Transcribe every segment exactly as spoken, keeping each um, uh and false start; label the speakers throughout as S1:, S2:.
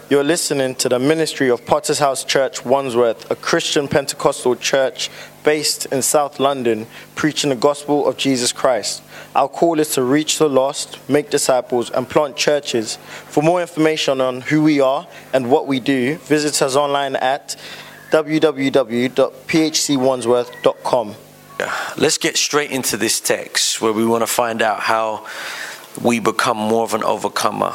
S1: You're listening to the ministry of Potter's House Church, Wandsworth, a Christian Pentecostal church based in South London, preaching the gospel of Jesus Christ. Our call is to reach the lost, make disciples, and plant churches. For more information on who we are and what we do, visit us online at w w w dot p h c wandsworth dot com.
S2: Let's get straight into this text where we want to find out how we become more of an overcomer.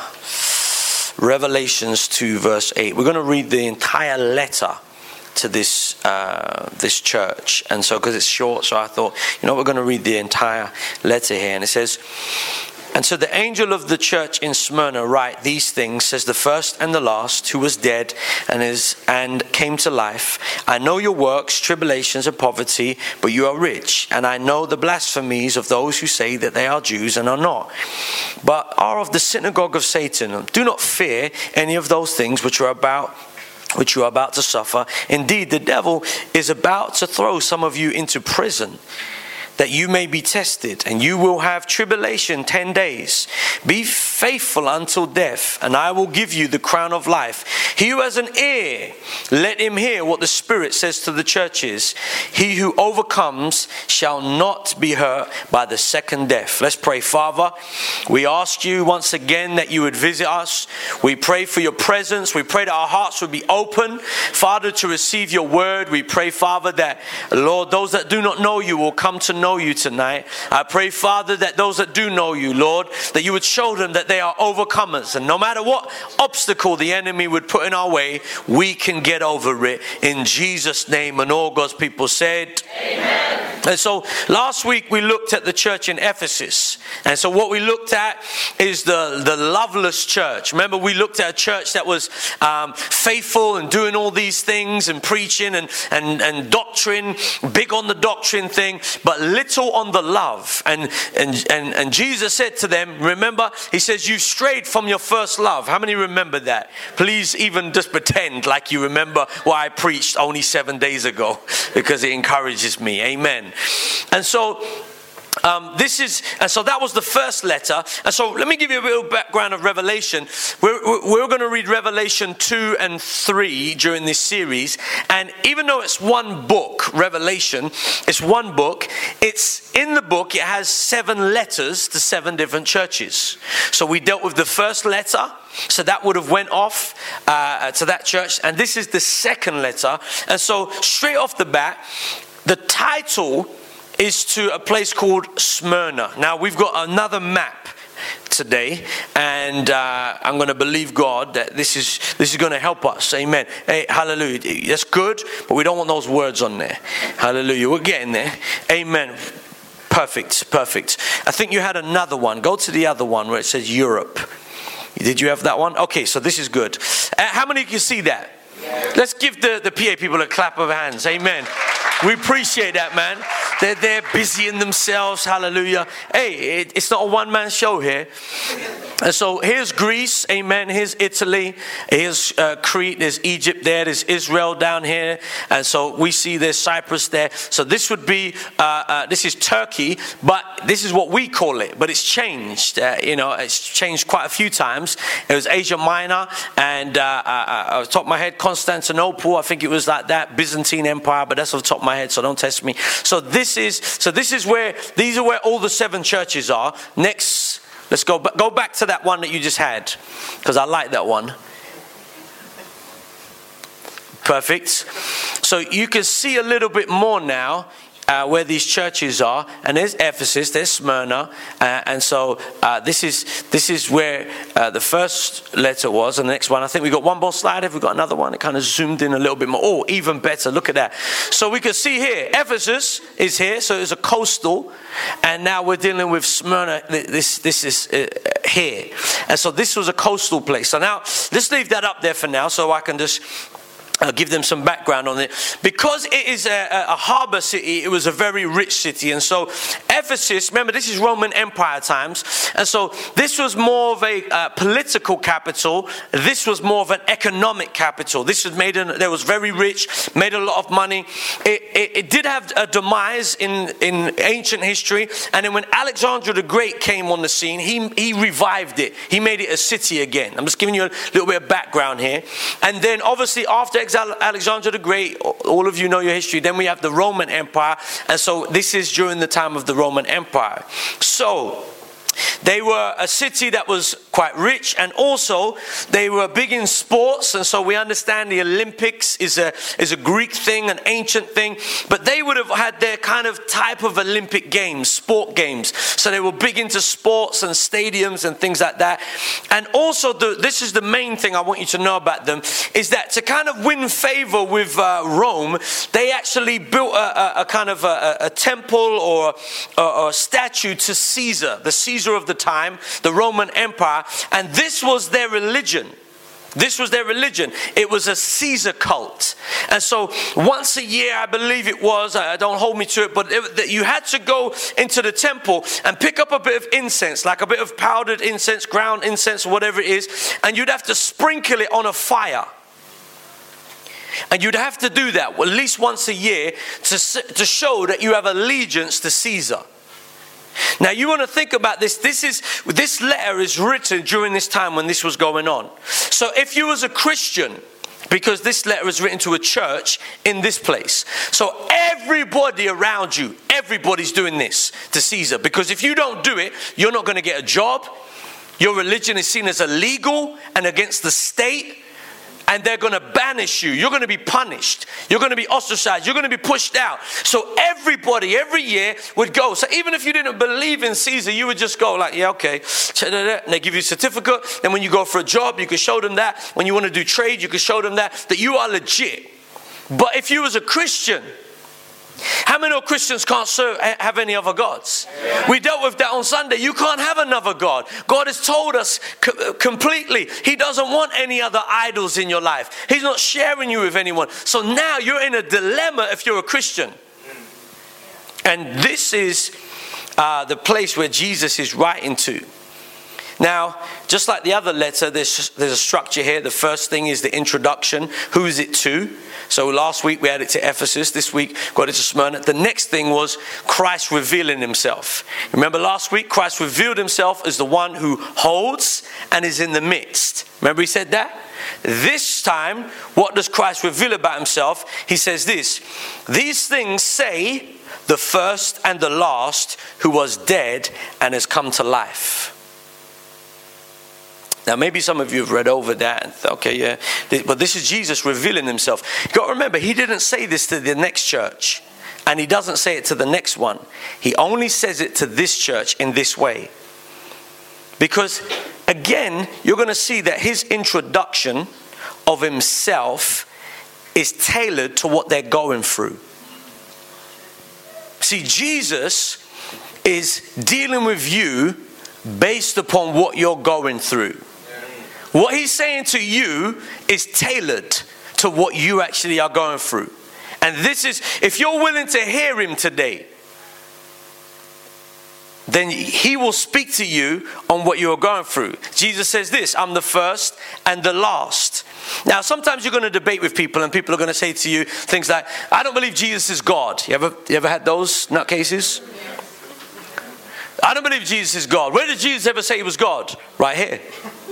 S2: Revelations two verse eight. We're going to read the entire letter to this uh, this church, and so because it's short, so I thought, you know, we're going to read the entire letter here. And it says, "And so the angel of the church in Smyrna write these things, says the first and the last, who was dead and is and came to life. I know your works, tribulations and poverty, but you are rich. And I know the blasphemies of those who say that they are Jews and are not, but are of the synagogue of Satan. Do not fear any of those things which are about which you are about to suffer. Indeed, the devil is about to throw some of you into prison, that you may be tested, and you will have tribulation ten days. Be faithful until death, and I will give you the crown of life. He who has an ear, let him hear what the Spirit says to the churches. He who overcomes shall not be hurt by the second death." Let's pray. Father, we ask you once again that you would visit us. We pray for your presence. We pray that our hearts would be open, Father, to receive your word. We pray, Father, that, Lord, those that do not know you will come to know you tonight. I pray, Father, that those that do know you, Lord, that you would show them that they are overcomers, and no matter what obstacle the enemy would put in our way, we can get over it in Jesus' name. And all God's people said, amen. And so last week we looked at the church in Ephesus, and so what we looked at is the the loveless church. Remember, we looked at a church that was um, faithful and doing all these things and preaching and and and doctrine, big on the doctrine thing, but little on the love. And, and and and Jesus said to them, remember, he says, you've strayed from your first love. How many remember that? Please even just pretend like you remember what I preached only seven days ago, because it encourages me. Amen. And so Um, this is, and so that was the first letter. And so let me give you a little background of Revelation. We're, we're going to read Revelation two and three during this series. And even though it's one book, Revelation, it's one book. It's in the book, it has seven letters to seven different churches. So we dealt with the first letter. So that would have went off uh, to that church. And this is the second letter. And so straight off the bat, the title is to a place called Smyrna. Now we've got another map today, and uh, I'm going to believe God that this is this is going to help us. Amen. Hey, hallelujah. That's good, but we don't want those words on there. Hallelujah. We're getting there. Amen. Perfect. Perfect. I think you had another one. Go to the other one where it says Europe. Did you have that one? Okay, so this is good. Uh, how many can see that? Yeah. Let's give the, the P A people a clap of hands. Amen. We appreciate that, man. They're they're busying themselves. Hallelujah. Hey, it, it's not a one-man show here. And so here's Greece. Amen. Here's Italy. Here's uh, Crete. There's Egypt there. There's Israel down here. And so we see there's Cyprus there. So this would be, uh, uh, this is Turkey, but this is what we call it. But it's changed. Uh, you know, it's changed quite a few times. It was Asia Minor, and uh, uh, off the top of my head, Constantinople. I think it was like that. Byzantine Empire, but that's off the top of my head, so don't test me. So this is, so this is where, these are where all the seven churches are. Next, let's go, go back to that one that you just had, because I like that one. Perfect. So you can see a little bit more now uh, where these churches are, and there's Ephesus, there's Smyrna, uh, and so uh, this is this is where uh, the first letter was, and the next one. I think we got one more slide. Have we got another one? It kind of zoomed in a little bit more. Oh, even better! Look at that. So we can see here, Ephesus is here, so it's a coastal, and now we're dealing with Smyrna. This this is uh, here, and so this was a coastal place. So now let's leave that up there for now, so I can just I'll give them some background on it. Because it is a, a harbor city, it was a very rich city. And so Ephesus, remember this is Roman Empire times. And so this was more of a uh, political capital. This was more of an economic capital. This was made, an, there was very rich, made a lot of money. It, it, it did have a demise in, in ancient history. And then when Alexander the Great came on the scene, he, he revived it. He made it a city again. I'm just giving you a little bit of background here. And then obviously after Alexander the Great, all of you know your history, then we have the Roman Empire, and so this is during the time of the Roman Empire. So they were a city that was quite rich, and also they were big in sports, and so we understand the Olympics is a is a Greek thing, an ancient thing, but they would have had their kind of type of Olympic games, sport games. So they were big into sports and stadiums and things like that. And also, the, this is the main thing I want you to know about them, is that to kind of win favor with uh, Rome, they actually built a, a, a kind of a, a temple or a, or a statue to Caesar, the Caesar of the time, the Roman Empire. And this was their religion. This was their religion. It was a Caesar cult. And so once a year, I believe it was, uh, don't hold me to it, but it, that you had to go into the temple and pick up a bit of incense, like a bit of powdered incense, ground incense, whatever it is, and you'd have to sprinkle it on a fire. And you'd have to do that at least once a year to, to show that you have allegiance to Caesar. Now you want to think about this. This is this letter is written during this time when this was going on. So if you was a Christian, because this letter is written to a church in this place, so everybody around you, everybody's doing this to Caesar. Because if you don't do it, you're not going to get a job. Your religion is seen as illegal and against the state. And they're going to banish you. You're going to be punished. You're going to be ostracized. You're going to be pushed out. So everybody, every year would go. So even if you didn't believe in Caesar, you would just go like, yeah, okay. And they give you a certificate. Then when you go for a job, you can show them that. When you want to do trade, you can show them that, that you are legit. But if you was a Christian, how many of Christians can't serve, have any other gods? Yeah. We dealt with that on Sunday. You can't have another God. God has told us co- completely He doesn't want any other idols in your life. He's not sharing you with anyone. So now you're in a dilemma if you're a Christian. And this is uh, the place where Jesus is writing to. Now, just like the other letter, there's, there's a structure here. The first thing is the introduction. Who is it to? So last week we had it to Ephesus. This week got it to Smyrna. The next thing was Christ revealing himself. Remember last week, Christ revealed himself as the one who holds and is in the midst. Remember he said that? This time, what does Christ reveal about himself? He says this: these things say the first and the last, who was dead and has come to life. Now, maybe some of you have read over that and thought, okay, yeah, but this is Jesus revealing himself. You've got to remember, he didn't say this to the next church, and he doesn't say it to the next one. He only says it to this church in this way. Because, again, you're going to see that his introduction of himself is tailored to what they're going through. See, Jesus is dealing with you based upon what you're going through. What he's saying to you is tailored to what you actually are going through. And this is, if you're willing to hear him today, then he will speak to you on what you're going through. Jesus says this: I'm the first and the last. Now, sometimes you're going to debate with people, and people are going to say to you things like, I don't believe Jesus is God. You ever, you ever had those nutcases? I don't believe Jesus is God. Where did Jesus ever say he was God? Right here.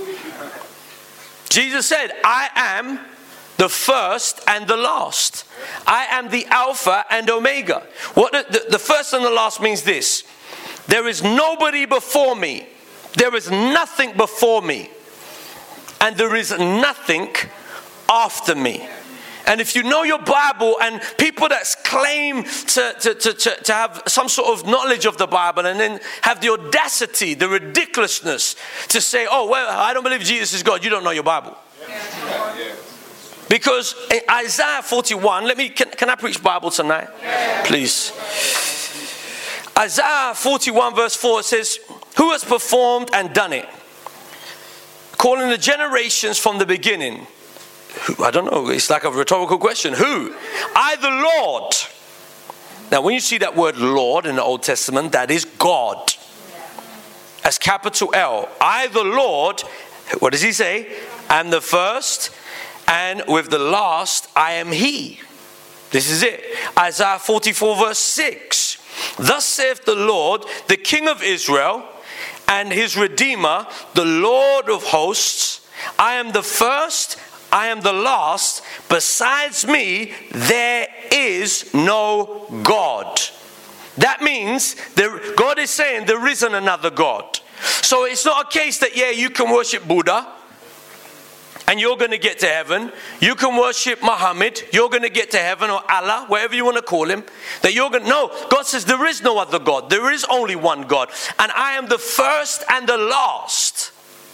S2: Jesus said, I am the first and the last. I am the Alpha and Omega. What the, the, the first and the last means this: there is nobody before me. There is nothing before me. And there is nothing after me. And if you know your Bible, and people that claim to, to, to, to, to have some sort of knowledge of the Bible, and then have the audacity, the ridiculousness to say, oh, well, I don't believe Jesus is God. You don't know your Bible. Yeah. Because in Isaiah forty-one, let me, can, can I preach Bible tonight? Yeah. Please. Isaiah forty-one verse four, it says, who has performed and done it? Calling the generations from the beginning. who, I don't know, it's like a rhetorical question. Who? I the Lord. Now when you see that word Lord in the Old Testament, that is God. As capital L. I the Lord, what does he say? Am the first, and with the last I am he. This is it. Isaiah forty-four verse six. Thus saith the Lord, the King of Israel, and his Redeemer, the Lord of hosts. I am the first, I am the last. Besides me, there is no God. That means there, God is saying there isn't another God. So it's not a case that, yeah, you can worship Buddha and you're going to get to heaven. You can worship Muhammad, you're going to get to heaven, or Allah, whatever you want to call him. That you're going to, no, God says there is no other God. There is only one God. And I am the first and the last.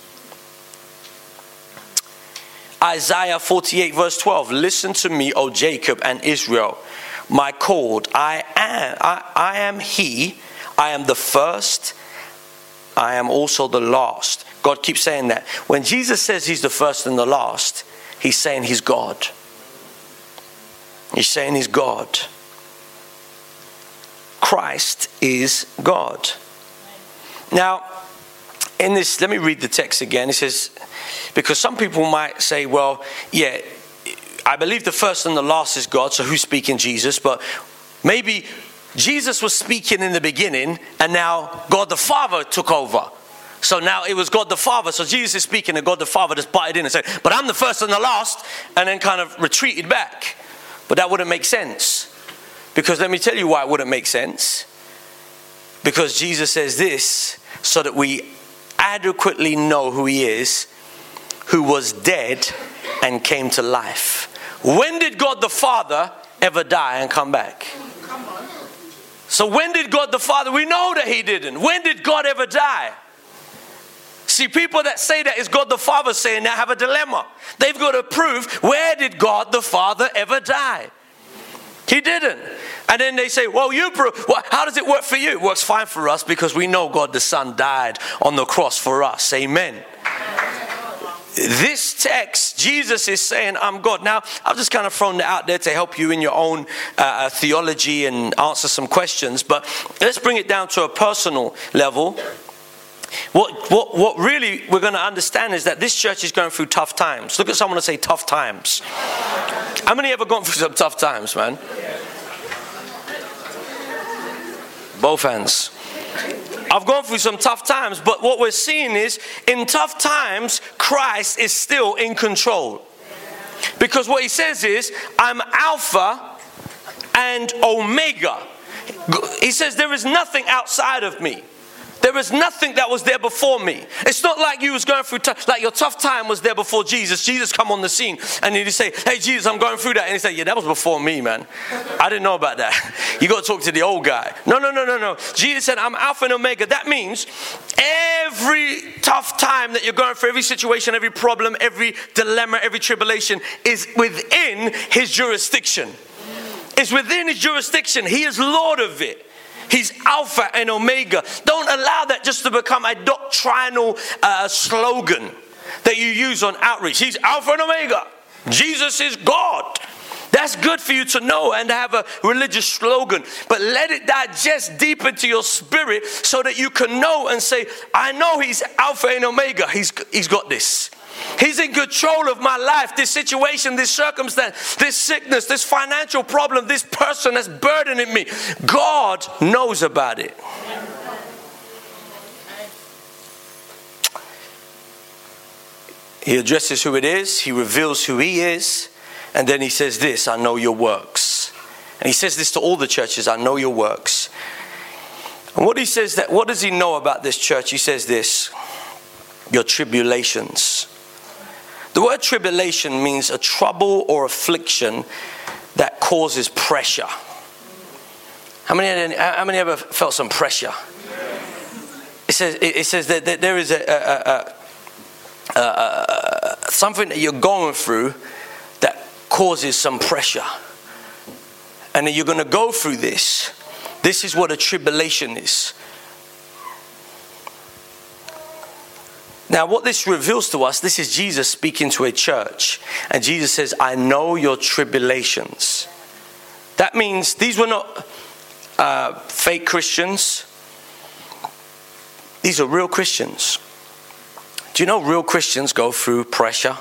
S2: Isaiah forty-eight verse twelve. Listen to me, O Jacob and Israel, my called. I am, I, I am he. I am the first. I am also the last. God keeps saying that. When Jesus says he's the first and the last, he's saying he's God. He's saying he's God. Christ is God. Now, in this, let me read the text again. It says, because some people might say, well, yeah, I believe the first and the last is God, so who's speaking? Jesus. But maybe Jesus was speaking in the beginning, and now God the Father took over. So now it was God the Father. So Jesus is speaking, and God the Father just butted in and said, but I'm the first and the last, and then kind of retreated back. But that wouldn't make sense. Because let me tell you why it wouldn't make sense. Because Jesus says this, so that we adequately know who he is, who was dead and came to life. When did God the Father ever die and come back? So when did God the Father, we know that he didn't. When did God ever die? See, people that say that is God the Father saying that have a dilemma. They've got to prove, where did God the Father ever die? He didn't. And then they say, well, you prove, well, how does it work for you? It works fine for us because we know God the Son died on the cross for us. Amen. This text, Jesus is saying, I'm God. Now, I've just kind of thrown that out there to help you in your own uh, theology and answer some questions. But let's bring it down to a personal level. What, what, what really we're going to understand is that this church is going through tough times. Look at someone and say, tough times. How many ever gone through some tough times, man? Both hands. I've gone through some tough times, but what we're seeing is, in tough times, Christ is still in control. Because what he says is, I'm Alpha and Omega. He says, there is nothing outside of me. There is nothing that was there before me. It's not like you was going through, t- like your tough time was there before Jesus. Jesus come on the scene and he'd say, hey Jesus, I'm going through that. And he'd say, yeah, that was before me, man. I didn't know about that. You got to talk to the old guy. No, no, no, no, no. Jesus said, I'm Alpha and Omega. That means every tough time that you're going through, every situation, every problem, every dilemma, every tribulation is within his jurisdiction. It's within his jurisdiction. He is Lord of it. He's Alpha and Omega. Don't allow that just to become a doctrinal uh, slogan that you use on outreach. He's Alpha and Omega. Jesus is God. That's good for you to know and to have a religious slogan. But let it digest deep into your spirit so that you can know and say, I know he's Alpha and Omega. He's, he's got this. He's in control of my life, this situation, this circumstance, this sickness, this financial problem, this person that's burdening me. God knows about it. He addresses who it is. He reveals who he is. And then he says this, I know your works. And he says this to all the churches, I know your works. And what he says that, what does he know about this church? He says this, your tribulations. The word tribulation means a trouble or affliction that causes pressure. How many, how many ever felt some pressure? It says, it says that there is a, a, a, a, a something that you're going through that causes some pressure. And then you're going to go through this. This is what a tribulation is. Now, what this reveals to us, this is Jesus speaking to a church. And Jesus says, I know your tribulations. That means these were not uh, fake Christians. These are real Christians. Do you know real Christians go through pressure?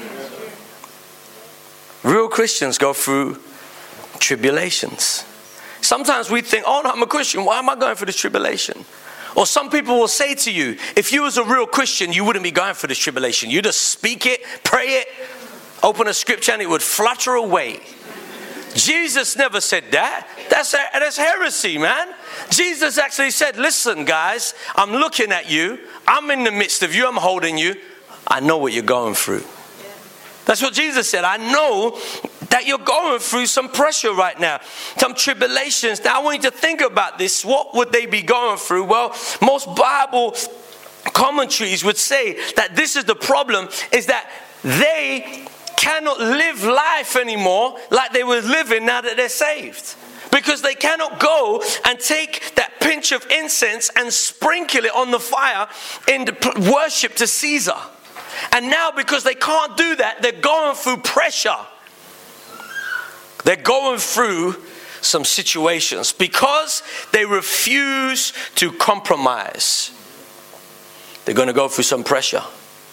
S2: Real Christians go through tribulations. Sometimes we think, oh no, I'm a Christian. Why am I going through this tribulation? Or some people will say to you, if you was a real Christian, you wouldn't be going through this tribulation. You just speak it, pray it, open a scripture and it would flutter away. Jesus never said that. That's, that's heresy, man. Jesus actually said, listen, guys, I'm looking at you. I'm in the midst of you. I'm holding you. I know what you're going through. That's what Jesus said. I know that you're going through some pressure right now, some tribulations. Now, I want you to think about this. What would they be going through? Well, most Bible commentaries would say that this is the problem, is that they cannot live life anymore like they were living now that they're saved. Because they cannot go and take that pinch of incense and sprinkle it on the fire in the worship to Caesar. And now because they can't do that, they're going through pressure. They're going through some situations because they refuse to compromise. They're going to go through some pressure.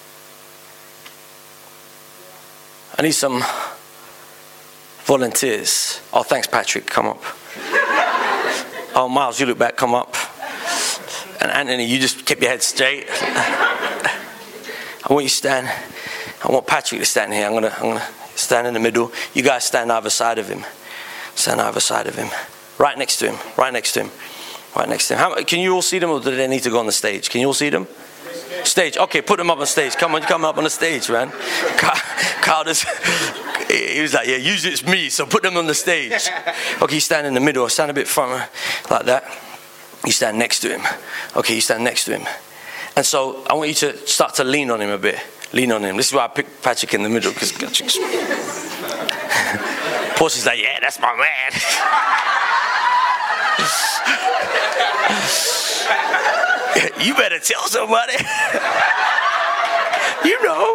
S2: I need some volunteers. Oh, thanks, Patrick. Come up. Oh, Miles, you look back. Come up. And Anthony, you just keep your head straight. I want you to stand. I want Patrick to stand here. I'm gonna, I'm gonna stand in the middle. You guys stand either side of him. Stand either side of him. Right next to him. Right next to him. Right next to him. How, can you all see them, or do they need to go on the stage? Can you all see them? Stage. Okay, put them up on stage. Come on, come up on the stage, man. Carl just, he was like, yeah, usually it's me, so put them on the stage. Okay, you stand in the middle. Stand a bit front, like that. You stand next to him. Okay, you stand next to him. And so I want you to start to lean on him a bit. Lean on him. This is why I picked Patrick in the middle, because Portia's like, yeah, that's my man. You better tell somebody. You know.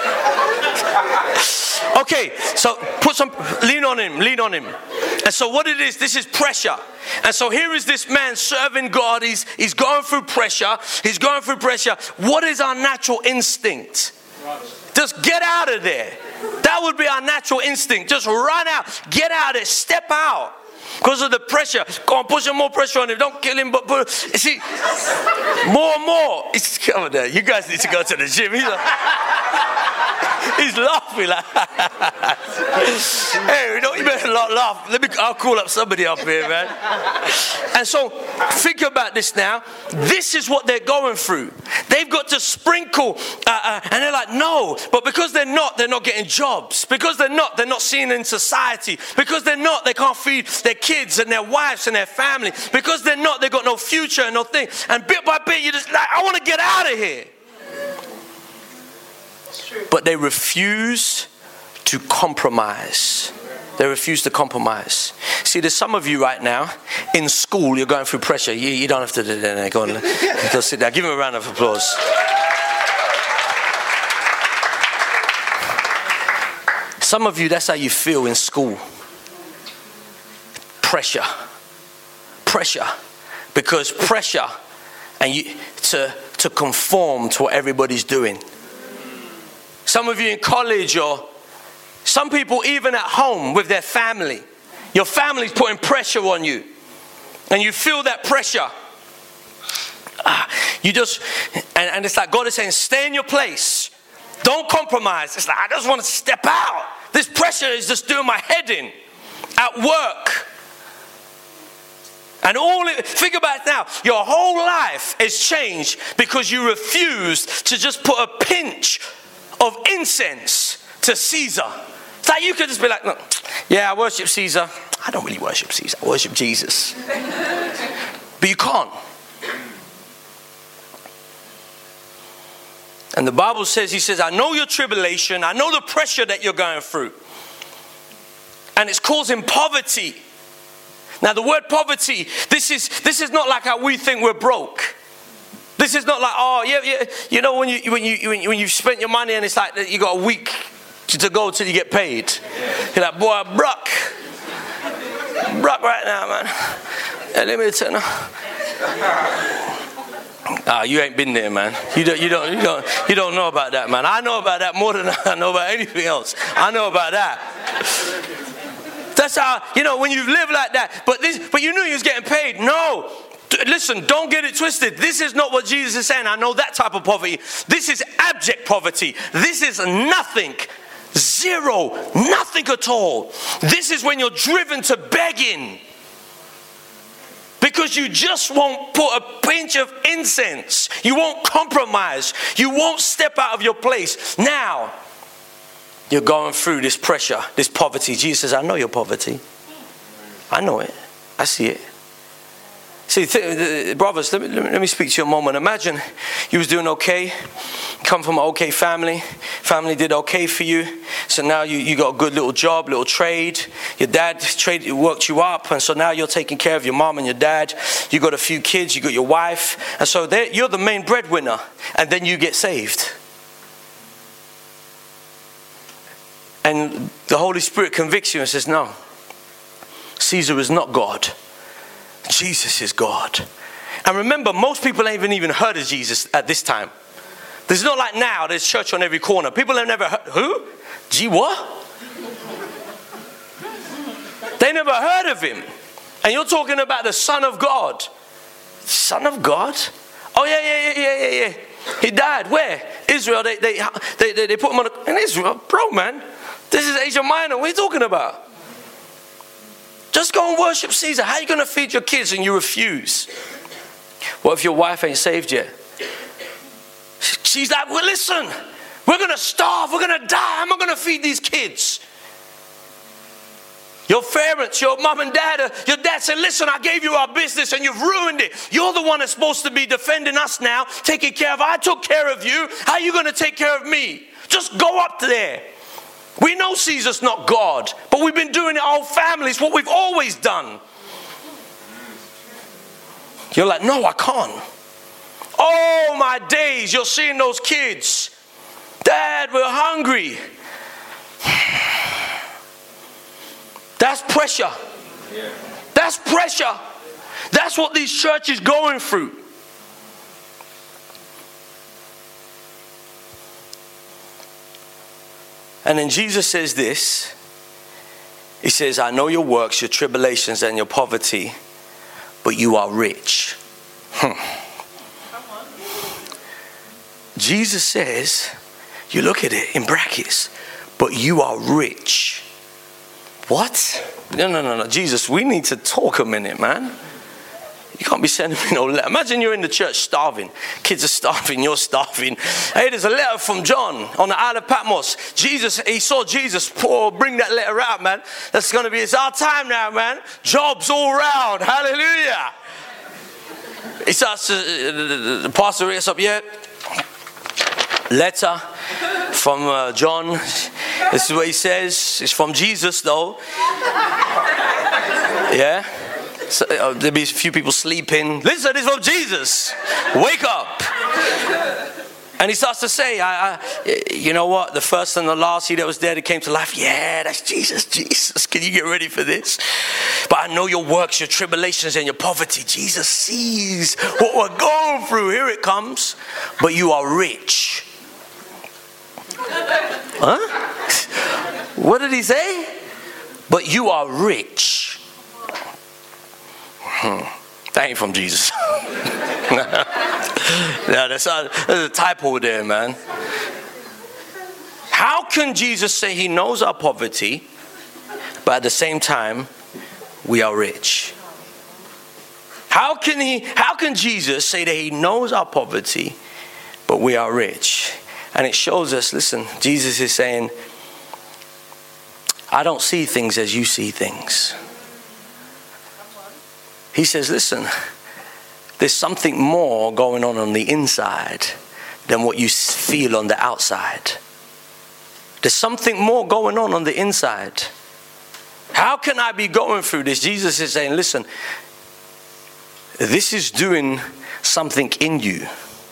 S2: Okay, so put some, lean on him, lean on him. And so what it is, this is pressure. And so here is this man serving God. He's, he's going through pressure. He's going through pressure. What is our natural instinct? Just get out of there. That would be our natural instinct. Just run out. Get out of it. Step out. Because of the pressure. Go on, put some more pressure on him. Don't kill him, but put, see, more and more. It's, come on there. You guys need to go to the gym. He's like, he's laughing like, hey, don't you better not laugh. Let me, I'll call up somebody up here, man. And so, think about this now. This is what they're going through. They've got to sprinkle, uh, uh, and they're like, no. But because they're not, they're not getting jobs. Because they're not, they're not seen in society. Because they're not, they can't feed their kids and their wives and their family. Because they're not, they've got no future and no thing. And bit by bit, you're just like, I want to get out of here. But they refuse to compromise. They refuse to compromise. See, there's some of you right now in school, you're going through pressure. You, you don't have to do that. Go on, go sit down. Give him a round of applause. Some of you, that's how you feel in school. Pressure. Pressure. Because pressure and you to, to conform to what everybody's doing. Some of you in college, or some people even at home with their family. Your family's putting pressure on you. And you feel that pressure. Ah, you just, and, and it's like God is saying, stay in your place. Don't compromise. It's like, I just want to step out. This pressure is just doing my head in. At work. And all it, think about it now. Your whole life is changed because you refused to just put a pinch of incense to Caesar. It's like you could just be like, no, yeah, I worship Caesar. I don't really worship Caesar. I worship Jesus. But you can't. And the Bible says, he says, I know your tribulation. I know the pressure that you're going through. And it's causing poverty. Now the word poverty, this is, this is not like how we think we're broke. This is not like, oh, yeah, yeah. You know when you when you when you when you've spent your money and it's like you got a week to go till you get paid. You're like, boy, I'm broke, broke right now, man. Yeah, let me tell you. Ah, you ain't been there, man. You don't, you don't, you don't, you don't know about that, man. I know about that more than I know about anything else. I know about that. That's how, you know, when you live like that. But this, but you knew you was getting paid. No. Listen, don't get it twisted. This is not what Jesus is saying. I know that type of poverty. This is abject poverty. This is nothing. Zero. Nothing at all. This is when you're driven to begging. Because you just won't put a pinch of incense. You won't compromise. You won't step out of your place. Now, you're going through this pressure, this poverty. Jesus says, I know your poverty. I know it. I see it. See, th- brothers, let me, let me speak to you a moment. Imagine you was doing okay, come from an okay family, family did okay for you, so now you, you got a good little job, little trade, your dad trade, worked you up, and so now you're taking care of your mom and your dad, you got a few kids, you got your wife, and so you're the main breadwinner, and then you get saved. And the Holy Spirit convicts you and says, no, Caesar is not God. Jesus is God. And remember, most people ain't even heard of Jesus at this time. There's not like now, there's church on every corner. People have never heard, who? Gee, what? They never heard of him. And you're talking about the Son of God. Son of God? Oh, yeah, yeah, yeah, yeah, yeah, yeah. He died. Where? Israel. They, they, they, they, they put him on a, in Israel. Bro, man, this is Asia Minor. What are you talking about? Just go and worship Caesar. How are you going to feed your kids and you refuse? What if your wife ain't saved yet? She's like, well, listen, we're going to starve. We're going to die. How am I going to feed these kids? Your parents, your mom and dad, your dad said, listen, I gave you our business and you've ruined it. You're the one that's supposed to be defending us now, taking care of. I took care of you. How are you going to take care of me? Just go up there. We know Caesar's not God, but we've been doing it our families, what we've always done. You're like, no, I can't. Oh, my days, you're seeing those kids. Dad, we're hungry. That's pressure. That's pressure. That's what these churches going through. And then Jesus says this. He says, I know your works, your tribulations, and your poverty, but you are rich. Hmm. Jesus says, you look at it in brackets, but you are rich. What? No, no, no, no. Jesus, we need to talk a minute, man. You can't be sending me no letter. Imagine you're in the church starving. Kids are starving, you're starving. Hey, there's a letter from John on the Isle of Patmos. Jesus, he saw Jesus. Oh, bring that letter out, man. That's going to be, it's our time now, man. Jobs all round. Hallelujah. He starts to, uh, the pastor reads up, yeah. Letter from uh, John. This is what he says. It's from Jesus, though. Yeah. So, uh, there'll be a few people sleeping. Listen, this is from Jesus. Wake up. And he starts to say, I, I, you know what? The first and the last, he that was dead, that came to life. Yeah, that's Jesus. Jesus, can you get ready for this? But I know your works, your tribulations, and your poverty. Jesus sees what we're going through. Here it comes. But you are rich. Huh? What did he say? But you are rich. Hmm. That ain't from Jesus. Yeah, that's a, there's a typo there, man. How can Jesus say he knows our poverty, but at the same time, we are rich? How can he? How can Jesus say that he knows our poverty, but we are rich? And it shows us, listen, Jesus is saying, I don't see things as you see things. He says, listen, there's something more going on on the inside than what you feel on the outside. There's something more going on on the inside. How can I be going through this? Jesus is saying, listen, this is doing something in you.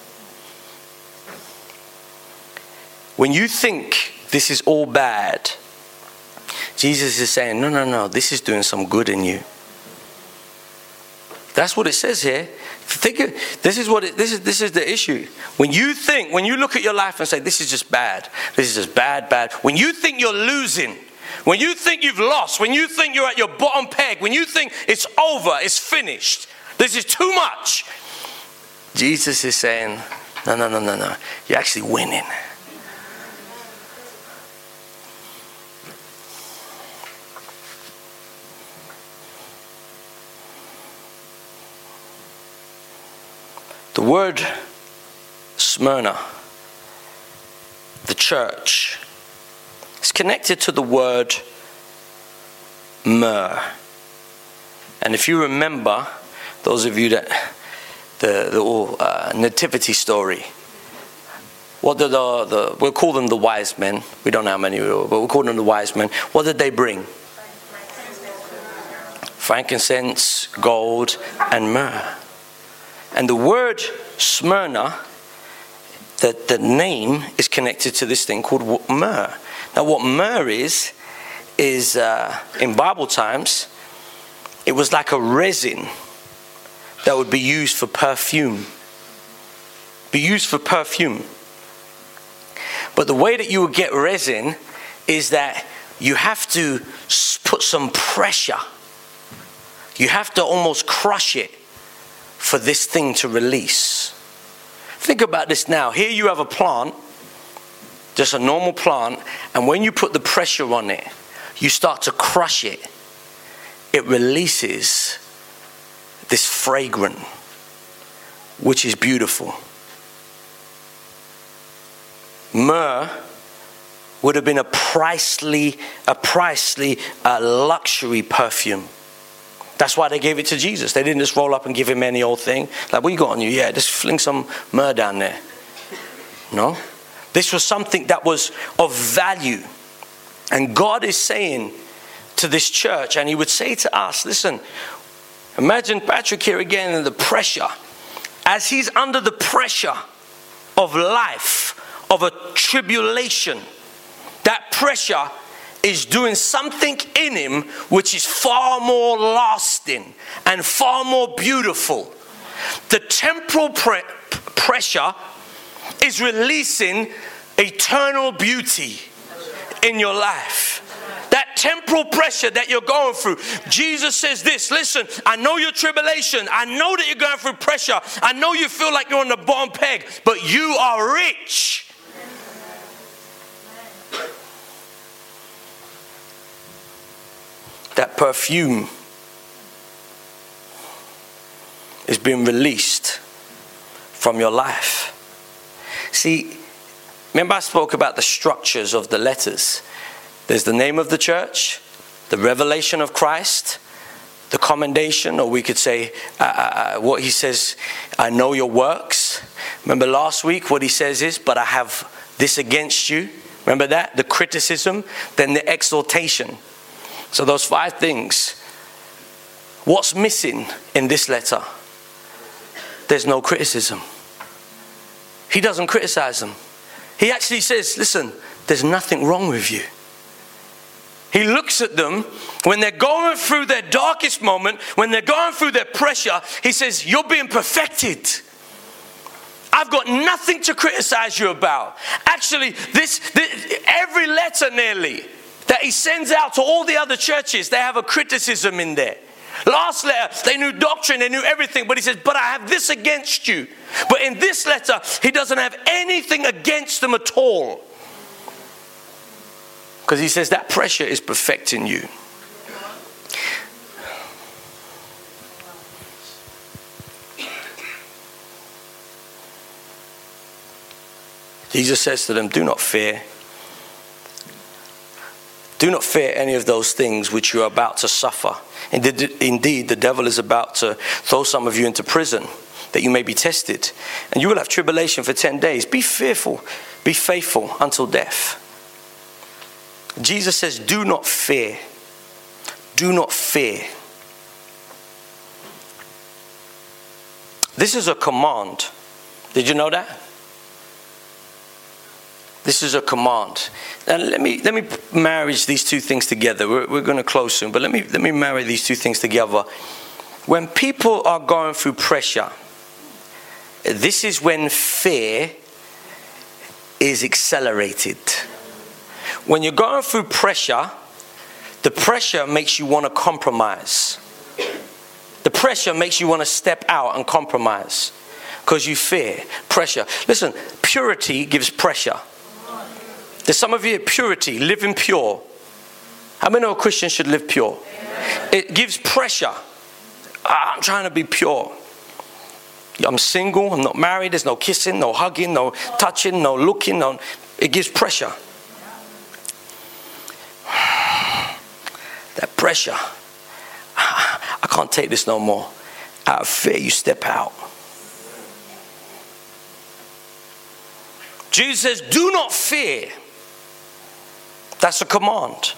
S2: When you think this is all bad, Jesus is saying, no, no, no, this is doing some good in you. That's what it says here. Think of, this is what it, this is this is the issue. When you think, when you look at your life and say, this is just bad, this is just bad, bad. When you think you're losing, when you think you've lost, when you think you're at your bottom peg, when you think it's over, it's finished, this is too much, Jesus is saying, no, no, no, no, no. You're actually winning. The word Smyrna, the church, is connected to the word myrrh. And if you remember, those of you that, the, the uh, nativity story, what did the, the, we'll call them the wise men. We don't know how many, but we'll call them the wise men. What did they bring? Frankincense, gold, and myrrh. And the word Smyrna, the, the name is connected to this thing called myrrh. Now what myrrh is, is uh, in Bible times, it was like a resin that would be used for perfume. Be used for perfume. But the way that you would get resin is that you have to put some pressure. You have to almost crush it for this thing to release. Think about this now. Here you have a plant, just a normal plant, and when you put the pressure on it, you start to crush it. It releases this fragrance, which is beautiful. Myrrh would have been a pricely, a pricely uh, luxury perfume. That's why they gave it to Jesus. They didn't just roll up and give him any old thing. Like, what you got on you? Yeah, just fling some myrrh down there. No. This was something that was of value. And God is saying to this church, and he would say to us, listen, imagine Patrick here again in the pressure. As he's under the pressure of life, of a tribulation, that pressure is doing something in him which is far more lasting and far more beautiful. The temporal pre- pressure is releasing eternal beauty in your life. That temporal pressure that you're going through, Jesus says this, listen, I know your tribulation. I know that you're going through pressure. I know you feel like you're on the bottom peg, but you are rich. That perfume is being released from your life. See, remember I spoke about the structures of the letters. There's the name of the church, the revelation of Christ, the commendation, or we could say uh, uh, what he says, I know your works. Remember last week what he says is, but I have this against you. Remember that? The criticism, then the exaltation. So those five things. What's missing in this letter? There's no criticism. He doesn't criticize them. He actually says, listen, there's nothing wrong with you. He looks at them when they're going through their darkest moment, when they're going through their pressure, he says, you're being perfected. I've got nothing to criticize you about. Actually, this, this every letter nearly that he sends out to all the other churches, they have a criticism in there. Last letter, they knew doctrine, they knew everything, but he says, but I have this against you. But in this letter, he doesn't have anything against them at all. Because he says that pressure is perfecting you. Jesus says to them, do not fear. Do not fear any of those things which you are about to suffer. Indeed, the devil is about to throw some of you into prison, that you may be tested. And you will have tribulation for ten days. Be fearful, be faithful until death. Jesus says, do not fear. Do not fear. This is a command. Did you know that? This is a command. And let me let me marry these two things together. We're, we're going to close soon, but let me let me marry these two things together. When people are going through pressure, this is when fear is accelerated. When you're going through pressure, the pressure makes you want to compromise. The pressure makes you want to step out and compromise because you fear pressure. Listen, purity gives pressure. There's some of you, purity, living pure. How many know Christians should live pure? It gives pressure. Ah, I'm trying to be pure. I'm single, I'm not married, there's no kissing, no hugging, no touching, no looking. No, it gives pressure. That pressure. I can't take this no more. Out of fear, you step out. Jesus says, do not fear. That's a command.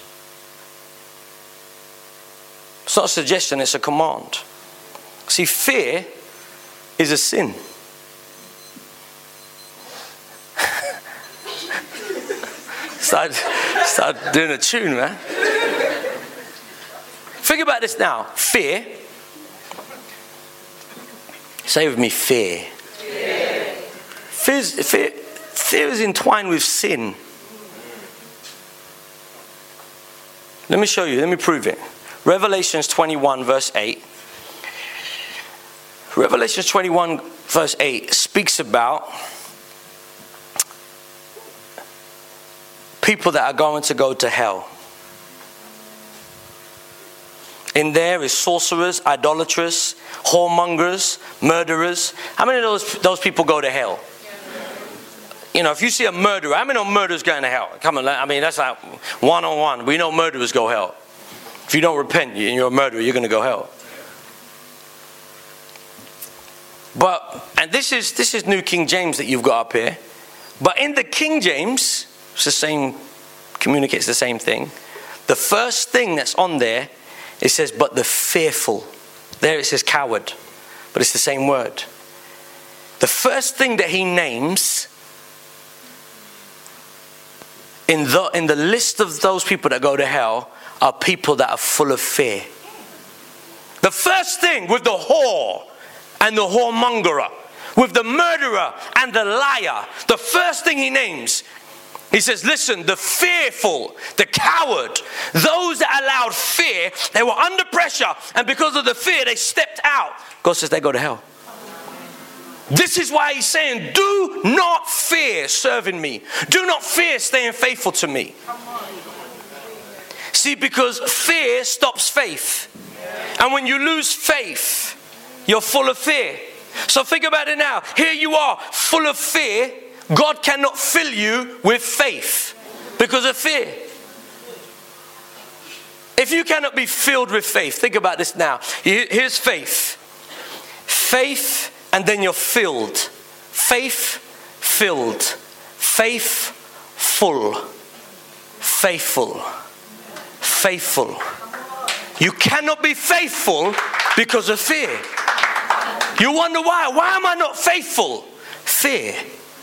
S2: It's not a suggestion, it's a command. See, fear is a sin. start, start doing a tune, man. Think about this now. Fear. Say with me, fear. Fear. Fear, fear, fear is entwined with sin. Let me show you. Let me prove it. Revelations twenty-one verse eight. Revelations twenty-one verse eight speaks about people that are going to go to hell. In there is sorcerers, idolaters, whoremongers, murderers. How many of those, those people go to hell? You know, if you see a murderer, how many know murderers going to hell? Come on, I mean, that's like one-on-one. We know murderers go hell. If you don't repent and you're a murderer, you're going to go hell. But, and this is this is New King James that you've got up here. But in the King James, it's the same, communicates the same thing. The first thing that's on there, it says, but the fearful. There it says coward, but it's the same word. The first thing that he names in the, in the list of those people that go to hell are people that are full of fear. The first thing with the whore and the whoremonger, with the murderer and the liar, the first thing he names, he says, listen, the fearful, the coward, those that allowed fear, they were under pressure, and because of the fear, they stepped out. God says they go to hell. This is why he's saying, do not fear serving me. Do not fear staying faithful to me. See, because fear stops faith. And when you lose faith, you're full of fear. So think about it now. Here you are, full of fear. God cannot fill you with faith because of fear. If you cannot be filled with faith, think about this now. Here's faith. Faith, and then you're filled. Faith, filled. Faith, full. Faithful. Faithful. You cannot be faithful because of fear. You wonder why. Why am I not faithful? Fear.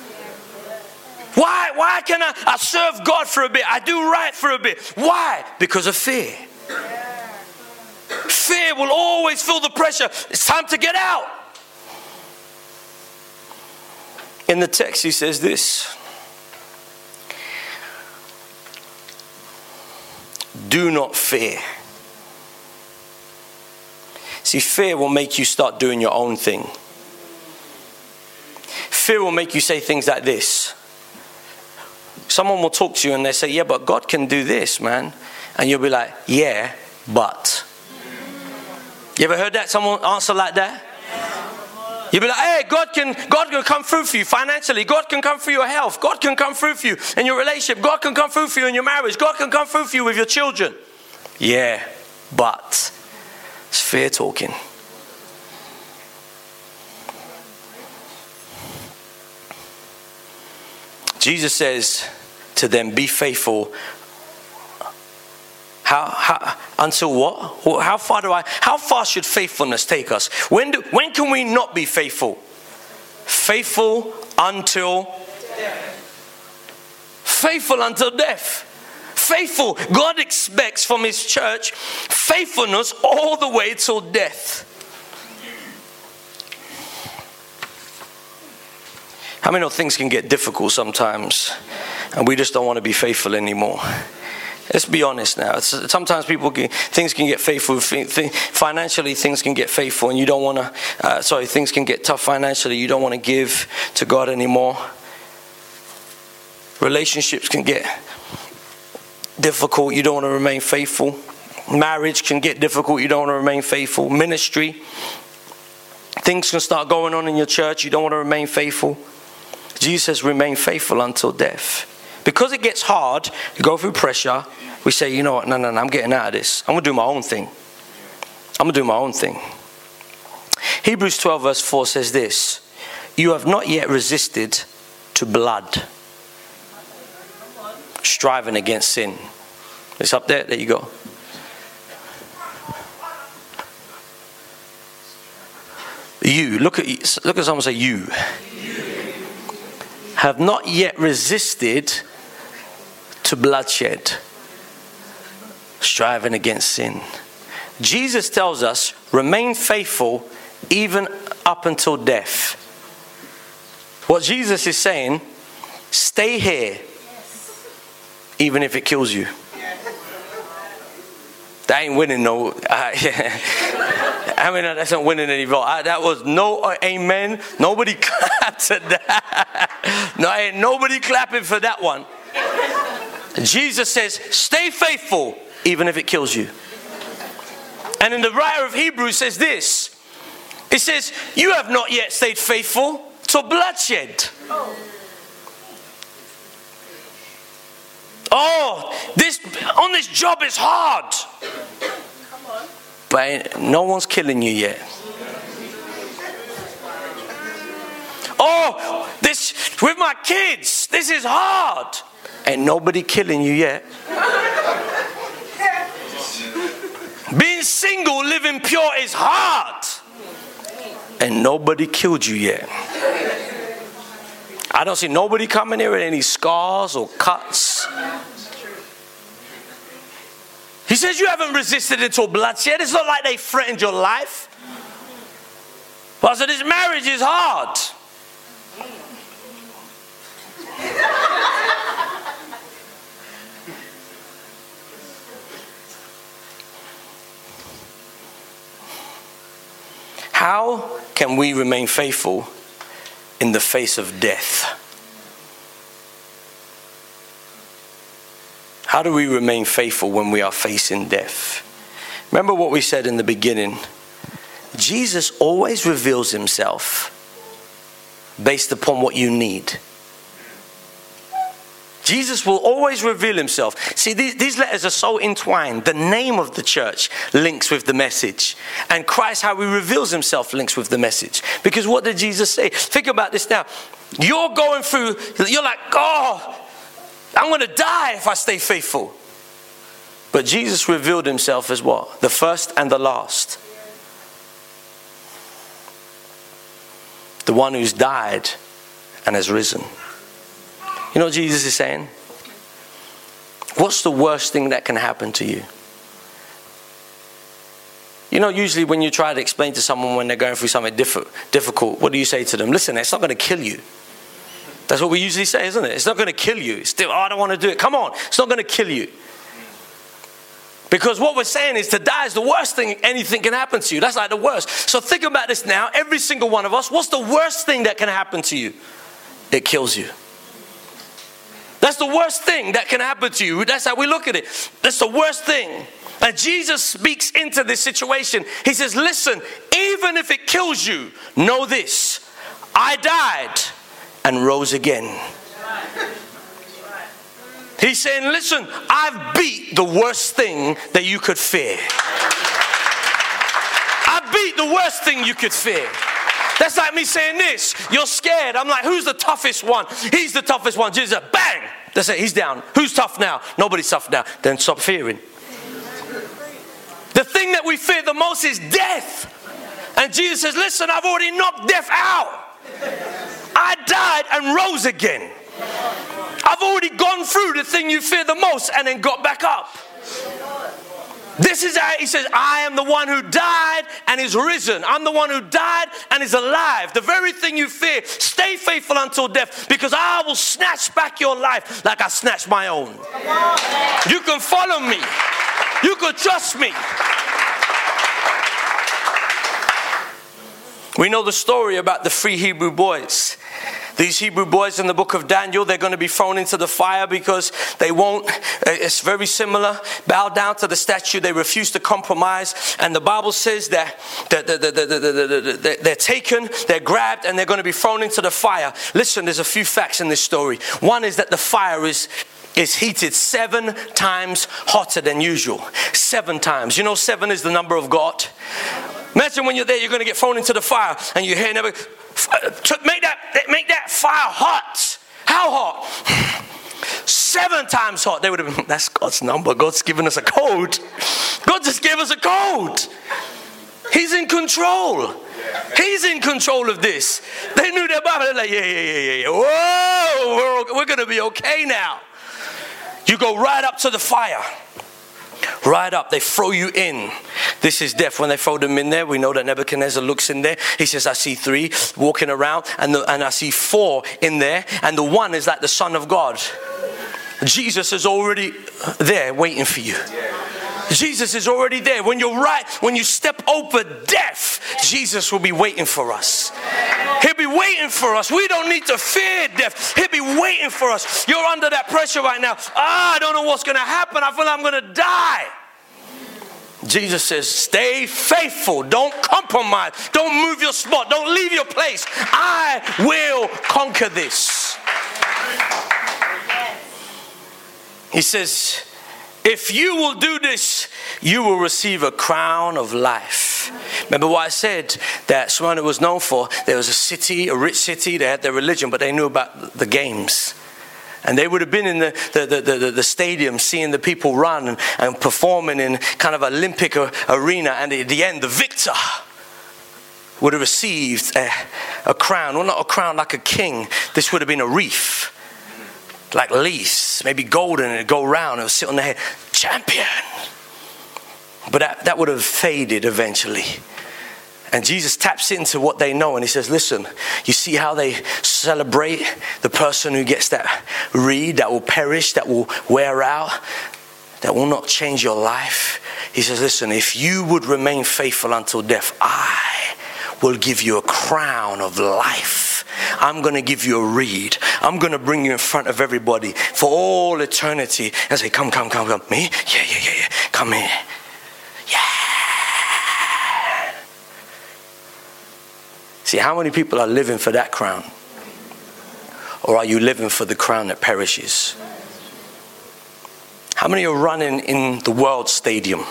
S2: Why? Why can I, I serve God for a bit? I do right for a bit. Why? Because of fear. Fear will always feel the pressure. It's time to get out. In the text he says this. Do not fear. See, fear will make you start doing your own thing. Fear will make you say things like this. Someone will talk to you and they say, yeah, but God can do this, man. And you'll be like, yeah, but. You ever heard that? Someone answer like that? You'll be like, hey, God can, God can come through for you financially. God can come through your health. God can come through for you in your relationship. God can come through for you in your marriage. God can come through for you with your children. Yeah, but. It's fear talking. Jesus says to them, be faithful. How, how, until what? Well, how far do I, how far should faithfulness take us? When do, when can we not be faithful? Faithful until death. Faithful until death. Faithful. God expects from his church faithfulness all the way till death. How many know things can get difficult sometimes and we just don't want to be faithful anymore? Let's be honest now. It's, sometimes people can, things can get faithful. Th- financially, things can get faithful and you don't want to, uh, sorry, things can get tough financially. You don't want to give to God anymore. Relationships can get difficult. You don't want to remain faithful. Marriage can get difficult. You don't want to remain faithful. Ministry. Things can start going on in your church. You don't want to remain faithful. Jesus says remain faithful until death. Because it gets hard, you go through pressure, we say, you know what, no, no, no, I'm getting out of this. I'm going to do my own thing. I'm going to do my own thing. Hebrews twelve verse four says this, you have not yet resisted to blood, striving against sin. It's up there, there you go. You, look at, look at someone say you. Have not yet resisted to bloodshed, striving against sin. Jesus tells us, remain faithful even up until death. What Jesus is saying, stay here, even if it kills you. That ain't winning no, uh, yeah. I mean, that's not winning any vote. Uh, that was no uh, amen. Nobody clapped at that. No, ain't nobody clapping for that one. Jesus says, stay faithful, even if it kills you. And in the writer of Hebrews says this. It says, you have not yet stayed faithful to bloodshed. Oh. Oh, this on this job is hard. Come on. But no one's killing you yet. Oh, this with my kids, this is hard. Ain't nobody killing you yet. Being single, living pure is hard. And nobody killed you yet. I don't see nobody coming here with any scars or cuts. He says you haven't resisted it till bloodshed. It's not like they threatened your life. But I said this marriage is hard. How can we remain faithful in the face of death? How do we remain faithful when we are facing death? Remember what we said in the beginning. Jesus always reveals himself based upon what you need. Jesus will always reveal himself. See, these, these letters are so entwined. The name of the church links with the message. And Christ, how he reveals himself, links with the message. Because what did Jesus say? Think about this now. You're going through, you're like, oh, I'm going to die if I stay faithful. But Jesus revealed himself as what? The first and the last. The one who's died and has risen. You know what Jesus is saying? What's the worst thing that can happen to you? You know, usually when you try to explain to someone when they're going through something difficult, what do you say to them? Listen, it's not going to kill you. That's what we usually say, isn't it? It's not going to kill you. It's still, oh, I don't want to do it. Come on. It's not going to kill you. Because what we're saying is to die is the worst thing anything can happen to you. That's like the worst. So think about this now. Every single one of us, what's the worst thing that can happen to you? It kills you. That's the worst thing that can happen to you. That's how we look at it. That's the worst thing. And Jesus speaks into this situation. He says, listen, even if it kills you, know this. I died and rose again. He's saying, listen, I've beat the worst thing that you could fear. I beat the worst thing you could fear. That's like me saying this. You're scared. I'm like, who's the toughest one? He's the toughest one. Jesus, bang. That's it. He's down. Who's tough now? Nobody's tough now. Then stop fearing. The thing that we fear the most is death. And Jesus says, listen, I've already knocked death out. I died and rose again. I've already gone through the thing you fear the most and then got back up. This is how he says, I am the one who died and is risen. I'm the one who died and is alive. The very thing you fear, stay faithful until death, because I will snatch back your life like I snatched my own. You can follow me. You can trust me. We know the story about the three Hebrew boys. These Hebrew boys in the book of Daniel, they're going to be thrown into the fire because they won't, it's very similar, bow down to the statue. They refuse to compromise. And the Bible says that they're taken, they're grabbed, and they're going to be thrown into the fire. Listen, there's a few facts in this story. One is that the fire is is heated seven times hotter than usual. Seven times. You know, seven is the number of God. Imagine when you're there, you're going to get thrown into the fire, and you hear never make that make that fire hot. How hot? Seven times hot. They would have been, that's God's number. God's given us a code. God just gave us a code. He's in control. He's in control of this. They knew their Bible. They're like, yeah, yeah, yeah, yeah. Whoa, we're, we're going to be okay now. You go right up to the fire. Right up, they throw you in. This is death. When they throw them in there, we know that Nebuchadnezzar looks in there. He says, I see three walking around, and, the, and I see four in there, and the one is like the Son of God. Jesus is already there waiting for you. Jesus is already there. When you're right, when you step over death, Jesus will be waiting for us. He'll be waiting for us. We don't need to fear death. He'll be waiting for us. You're under that pressure right now. Ah, I don't know what's going to happen. I feel like I'm going to die. Jesus says, stay faithful. Don't compromise. Don't move your spot. Don't leave your place. I will conquer this. He says, if you will do this, you will receive a crown of life. Remember what I said, that Smyrna was known for? There was a city, a rich city. They had their religion, but they knew about the games. And they would have been in the, the, the, the, the stadium seeing the people run and, and performing in kind of Olympic arena. And at the end, the victor would have received a, a crown. Well, not a crown like a king. This would have been a wreath. Like leaves, maybe golden, and it'd go round and it would sit on the head. Champion. But that, that would have faded eventually. And Jesus taps into what they know and he says, listen, you see how they celebrate the person who gets that reed that will perish, that will wear out, that will not change your life. He says, listen, if you would remain faithful until death, I will give you a crown of life. I'm going to give you a reed. I'm going to bring you in front of everybody for all eternity and say, come, come, come, come. Me? Yeah, yeah, yeah, yeah. Come here. Yeah. See, how many people are living for that crown? Or are you living for the crown that perishes? How many are running in the world stadium?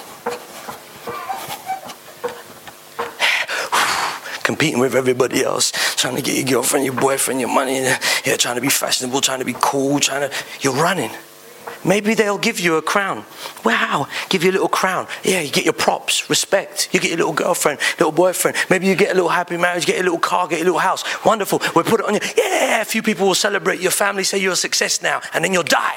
S2: Competing with everybody else, trying to get your girlfriend, your boyfriend, your money, yeah, trying to be fashionable, trying to be cool, trying to, you're running. Maybe they'll give you a crown. Wow, give you a little crown. Yeah, you get your props, respect. You get your little girlfriend, little boyfriend. Maybe you get a little happy marriage, get a little car, get a little house. Wonderful. We'll put it on you. Yeah, a few people will celebrate your family, say you're a success now, and then you'll die.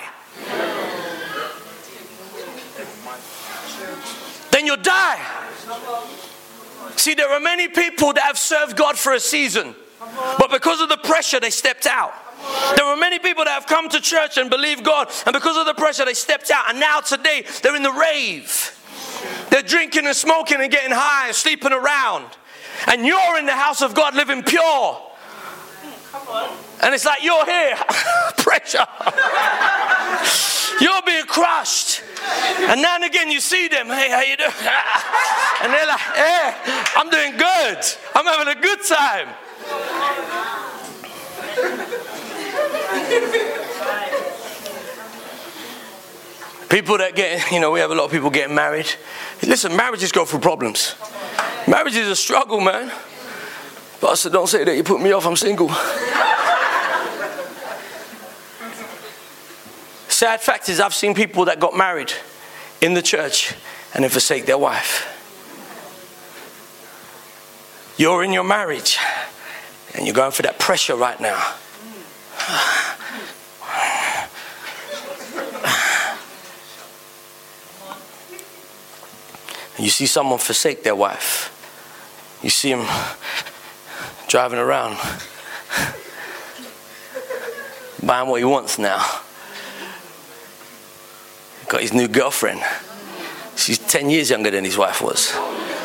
S2: Then you'll die. See, there are many people that have served God for a season, but because of the pressure, they stepped out. There are many people that have come to church and believed God, and because of the pressure, they stepped out. And now today, they're in the rave. They're drinking and smoking and getting high and sleeping around. And you're in the house of God living pure. And it's like you're here. Pressure. You're being crushed. And now and again you see them. Hey, how you doing? And they're like, hey, I'm doing good. I'm having a good time. People that get, you know, we have a lot of people getting married. Listen, marriages go through problems. Marriage is a struggle, man. Pastor, don't say that. You put me off. I'm single. Sad fact is, I've seen people that got married in the church and then forsake their wife. You're in your marriage and you're going through that pressure right now. You see someone forsake their wife. You see him driving around, buying what he wants now. Got his new girlfriend. She's ten years younger than his wife was.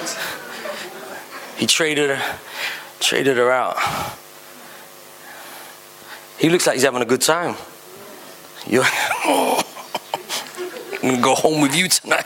S2: He traded her, traded her out. He looks like he's having a good time. You're I'm gonna go home with you tonight.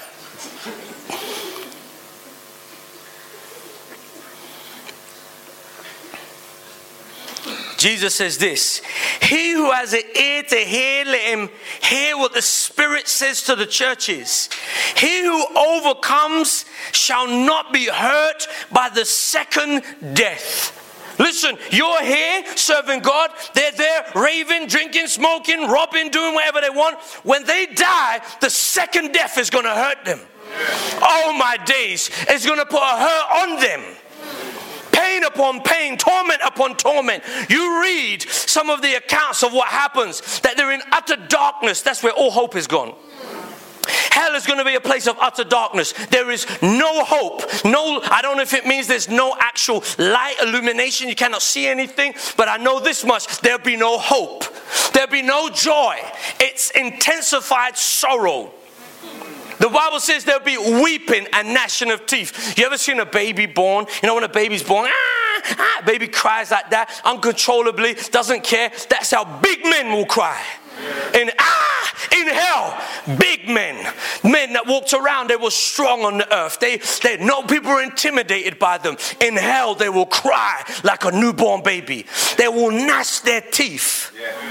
S2: Jesus says this, he who has an ear to hear, let him hear what the Spirit says to the churches. He who overcomes shall not be hurt by the second death. Listen, you're here serving God. They're there raving, drinking, smoking, robbing, doing whatever they want. When they die, the second death is going to hurt them. Oh my days, it's going to put a hurt on them. Pain upon pain, torment upon torment. You read some of the accounts of what happens, that they're in utter darkness. That's where all hope is gone. Hell is going to be a place of utter darkness. There is no hope. No, I don't know if it means there's no actual light, illumination. You cannot see anything. But I know this much. There'll be no hope. There'll be no joy. It's intensified sorrow. The Bible says there'll be weeping and gnashing of teeth. You ever seen a baby born? You know when a baby's born, ah, ah, baby cries like that, uncontrollably, doesn't care. That's how big men will cry. In ah, in hell, big men, men that walked around, they were strong on the earth. They, they no people were intimidated by them. In hell, they will cry like a newborn baby. They will gnash their teeth.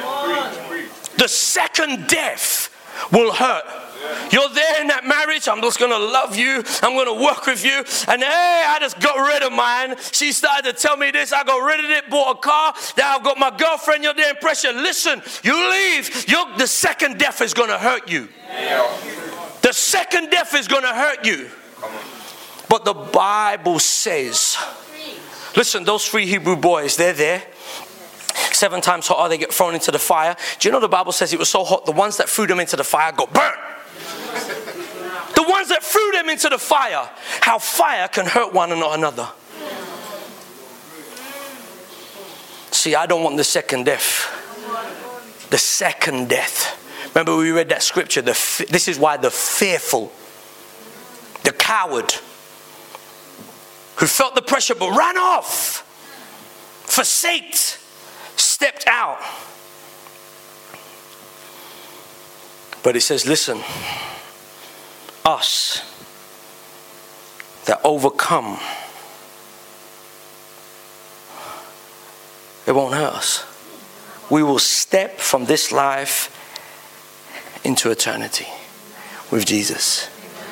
S2: The second death will hurt. You're there in that marriage. I'm just going to love you. I'm going to work with you. And hey, I just got rid of mine. She started to tell me this. I got rid of it, bought a car. Now I've got my girlfriend. You're there in pressure. Listen, you leave. You're, the second death is going to hurt you. The second death is going to hurt you. But the Bible says, listen, those three Hebrew boys, they're there. Seven times hotter, they get thrown into the fire. Do you know the Bible says it was so hot, the ones that threw them into the fire got burnt. The ones that threw them into the fire, how fire can hurt one and not another. See, I don't want the second death. The second death. Remember we read that scripture, the, this is why the fearful, the coward, who felt the pressure but ran off, forsaked, stepped out. But it says, listen, us that overcome, it won't hurt us. We will step from this life into eternity with Jesus.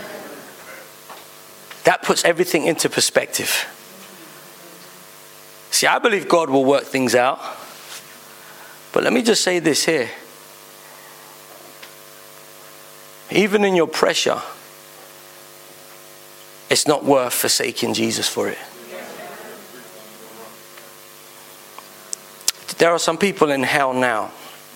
S2: That puts everything into perspective. See, I believe God will work things out. But let me just say this here. Even in your pressure, it's not worth forsaking Jesus for it. There are some people in hell now.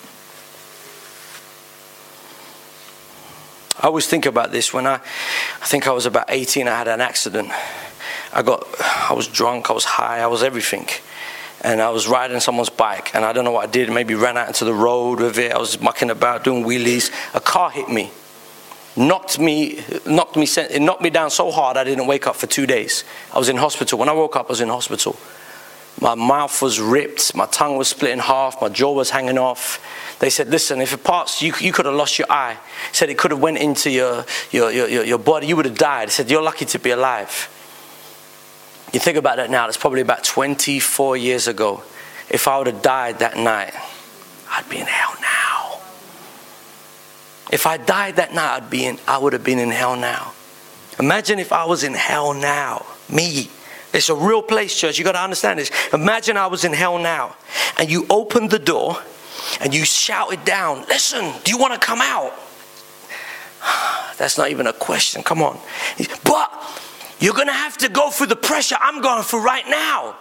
S2: I always think about this. When I, I think I was about eighteen, I had an accident. I got, I was drunk, I was high, I was everything. And I was riding someone's bike, and I don't know what I did. Maybe ran out into the road with it. I was mucking about, doing wheelies. A car hit me. Knocked me, knocked me, it knocked me down so hard I didn't wake up for two days. I was in hospital. When I woke up, I was in hospital. My mouth was ripped, my tongue was split in half, my jaw was hanging off. They said, listen, if it parts, you, you could have lost your eye. Said it could have went into your, your, your, your body, you would have died. Said, you're lucky to be alive. You think about that now, that's probably about twenty-four years ago. If I would have died that night, I'd be in hell now. If I died that night, I'd be in, I would have been in hell now. Imagine if I was in hell now, me. It's a real place, church. You got to understand this. Imagine I was in hell now, and you opened the door, and you shouted down, listen, do you want to come out? That's not even a question. Come on. But you're going to have to go through the pressure I'm going through right now.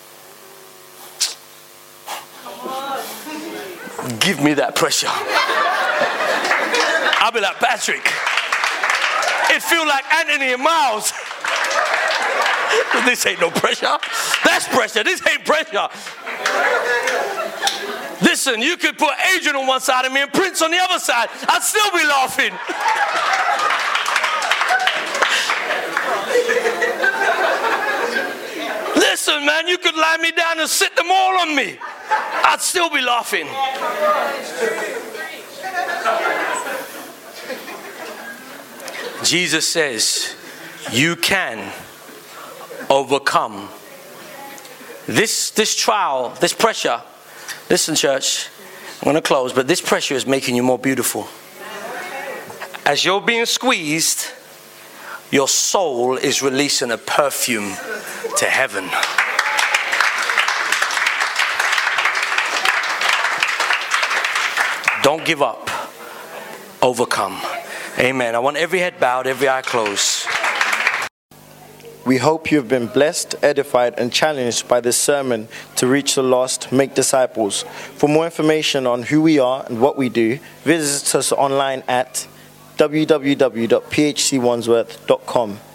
S2: Give me that pressure. I'll be like Patrick. It feel like Anthony and Miles. This ain't no pressure. That's pressure. This ain't pressure. Listen, you could put Adrian on one side of me and Prince on the other side. I'd still be laughing. Listen, man, you could lie me down and sit them all on me. I'd still be laughing. Jesus says, you can overcome this, this trial, this pressure. Listen, church, I'm going to close, but this pressure is making you more beautiful. As you're being squeezed, your soul is releasing a perfume to heaven. Don't give up. Overcome. Amen. I want every head bowed, every eye closed.
S1: We hope you have been blessed, edified, and challenged by this sermon to reach the lost, make disciples. For more information on who we are and what we do, visit us online at w w w dot p h c wandsworth dot com.